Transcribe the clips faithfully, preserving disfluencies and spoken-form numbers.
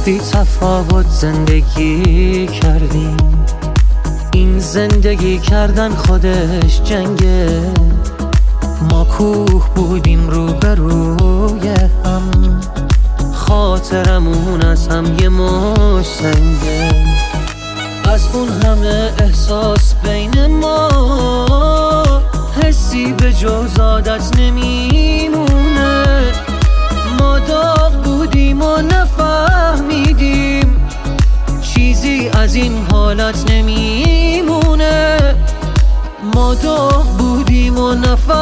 بی تفاوت زندگی کردیم. این زندگی کردن خودش جنگه. ما کوه بودیم رو به روی هم، خاطرمون از هم یه مش سنگه. از اون همه احساس بین ما حسی به جز عادت نمیمونه. ما داغ بودیم و نفهمیدیم چیزی از این حالت نمیمونه. ما داغ بودیم و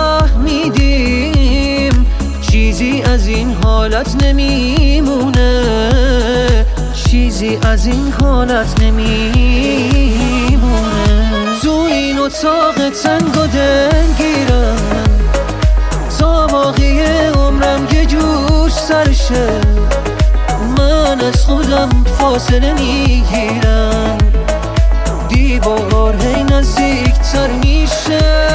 نفهمیدیم چیزی از این حالت نمیمونه. چیزی از این حالت نمیمونه. تو این اتاق تنگ و دلگیرم تا باقی عمرم یه جور سرشه. من از خودم فاصله میگیرم، دیوار هی نزدیکتر میشه.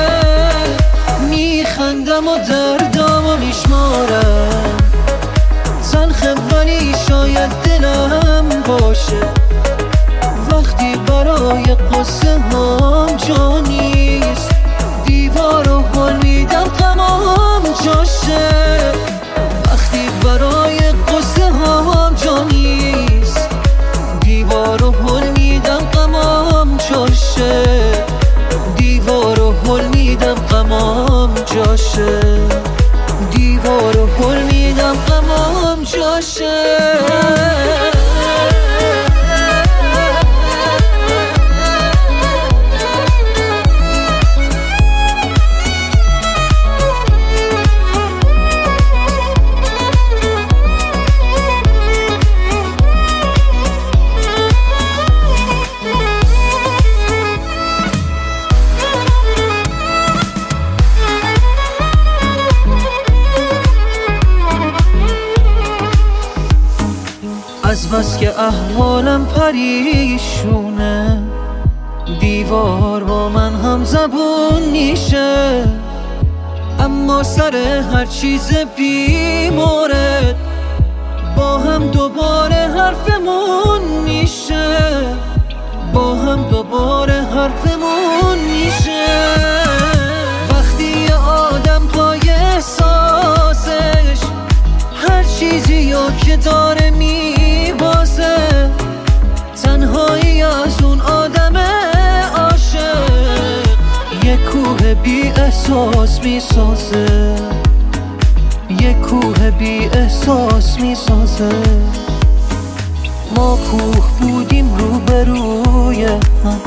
میخندم و دردامو میشمارم، تلخه ولی شاید دلم باشه. وقتی برای قصه هم جا نیست، دیوار رو حل میدم تمام جاشه. وقتی برای قصه هم جا نیست، دیوار رو حل میدم تمام جاشه. دیوار رو حل میدم تمام جاشه. دیوار رو حل میدم تمام جاشه. از بس که احوالم پریشونه، دیوار با من هم زبون میشه. اما سر هر چیز بی مورد با هم دوباره حرفمون میشه. با هم دوباره حرفمون میشه. وقتی یه آدم پای احساسش هر چیزی یا که داره میبازه، تنهایی از اون آدم عاشق یه کوه بی احساس میسازه. یه کوه بی احساس میسازه. ما کوه بودیم رو به روی هم،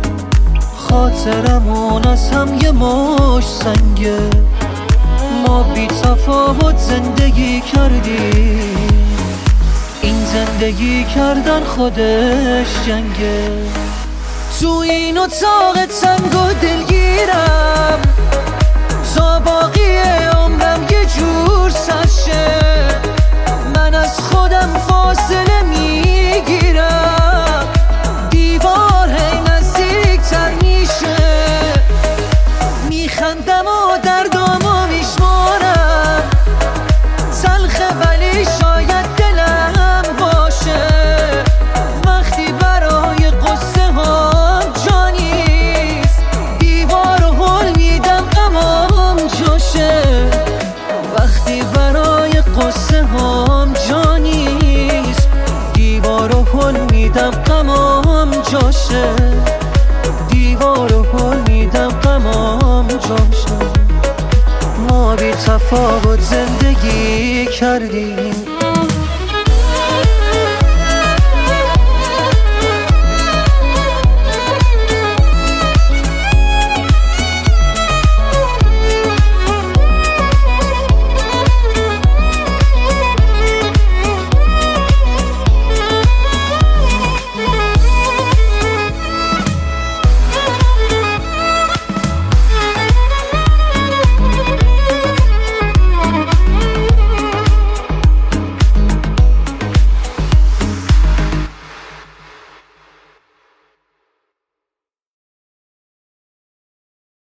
خاطرمون از هم یه مش سنگه. ما بی تفاوت زندگی کردیم. این زندگی کردن خودش جنگه. تو این اتاق تنگ و دلگیرم تا باقی عمرم یه جور سرشه. من از خودم فاصله میگیرم، دیوار هی نزدیکتر میشه. میخندم و دردامو میشمارم، تلخه ولی شاید دلم باشه. وقتی برای قصه هم جا نیست، دیوار رو حل میدم تمام جاشه. وقتی برای قصه هم جا نیست، دیوار رو حل میدم تمام جاشه. دیوار رو حل میدم تمام جاشه. ما بی تفاوت زندگی کردیم.